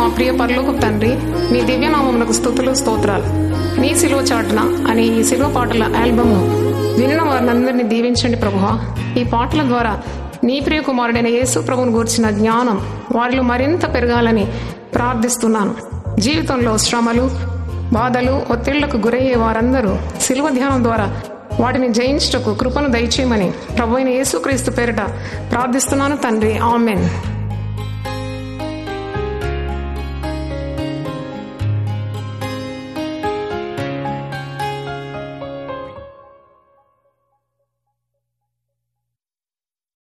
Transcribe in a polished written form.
ప్రియ పరలోకపు తండ్రి, మీ దివ్యనామమునకు స్తుతులు స్తోత్రాలు. నీ సిలువ చాటున అని ఈ సిలువ పాటల ఆల్బమ్ విన్న వారినందరినీ దీవించండి ప్రభువా. ఈ పాటల ద్వారా నీ ప్రియ కుమారుడైన యేసు ప్రభువును గూర్చిన జ్ఞానం వారిలో మరింత పెరగాలని ప్రార్థిస్తున్నాను. జీవితంలో శ్రమలు, బాధలు, ఒత్తిళ్లకు గురయ్యే వారందరూ సిలువ ధ్యానం ద్వారా వాటిని జయించుటకు కృపను దయచేయమని ప్రభువైన యేసుక్రీస్తు పేరిట ప్రార్థిస్తున్నాను తండ్రి. ఆమెన్.